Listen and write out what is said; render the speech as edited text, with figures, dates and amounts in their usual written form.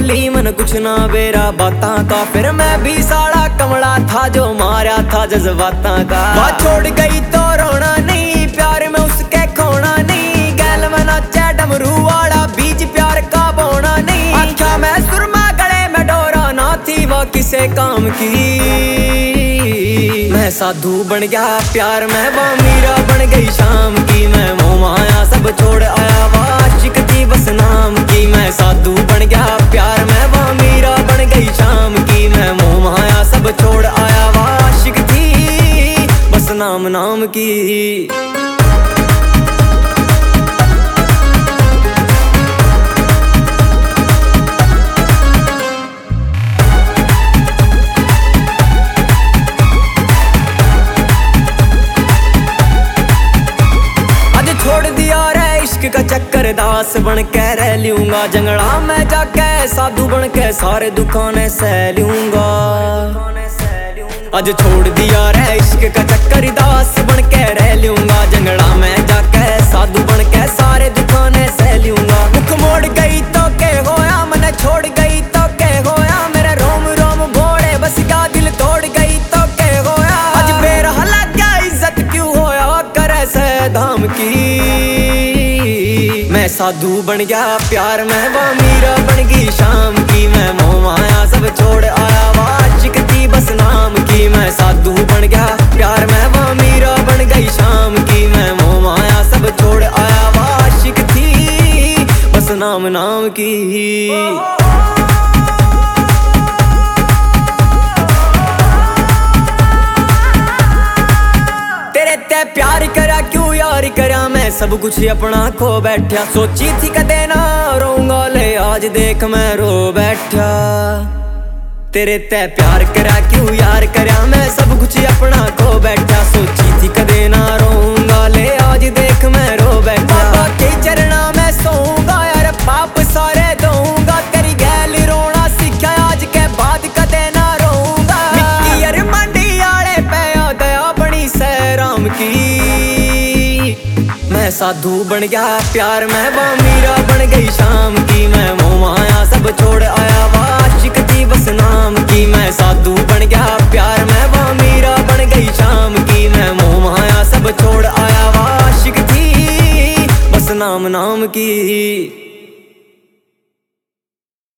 बोली मन कुछ ना बेरा बातां का। फिर मैं भी साला कमला था जो मारा था जज्बातां का। बात छोड़ गई तो रोना नहीं, प्यार में उसके खोना नहीं। गैल में नाचा डमरू वाला बीच प्यार का बोना नहीं। आख्या मैं सुरमा गले में डोरा ना थी वो किसे काम की। मैं साधु बन गया प्यार में वो मीरा बन गई शाम की। मैं मोह माया सब छोड़ आया वो आशिक थी बस नाम की। मैं साधु बन गया प्यार में वो मीरा बन गई शाम की। मैं मोह माया सब छोड़ आया वो आशिक थी बस नाम नाम की। का चक्कर दास बन के रह लूंगा। जंगला में जाके साधु बन के सारे दुखाने सह लूंगा। आज छोड़ दिया रे इश्क का चक्कर दास बन के रह लूंगा। जंगला में जाके साधु बन के सारे दुखाने सह लूंगा। मुख मोड़ गई तो के होया, मन छोड़ गई तो के होया। मेरे रोम रोम भोड़े बस का दिल तोड़ गई तो के होया। आज बेरहला क्या इज्जत क्यों होया करे से धाम की। मैं साधु बन गया प्यार में वो मीरा बन गई शाम की। मैं मोह माया सब छोड़ आया वो आशिक थी बस नाम की। मैं साधु बन गया प्यार में वो मीरा बन गई शाम की। मैं मोह माया सब छोड़ आया वो आशिक थी बस नाम नाम की। प्यार करा क्यों यार करा मैं सब कुछ अपना खो बैठा। सोची थी कदे ना रोऊंगा ले आज देख मैं रो बैठा। तेरे ते प्यार करा क्यों यार करा मैं सब कुछ अपना खो बैठा। सोची थी कदे ना रोऊंगा ले आज देख मैं रो बैठा। बाबा के चरणा में सोऊंगा यार पाप सारे दूंगा। तेरी गैल रोना सीखा आज के बाद कदे ना रोऊंगा। मिट्टी यार मंडी आले पे दया बनी सैराम की। मैं साधु बन गया प्यार में वो मीरा बन गई शाम की। मैं मोह माया सब छोड़ आया वो आशिक थी बस नाम की। मैं साधु बन गया प्यार में वो मीरा बन गई शाम की। मैं मोह माया सब छोड़ आया वो आशिक थी बस नाम नाम की।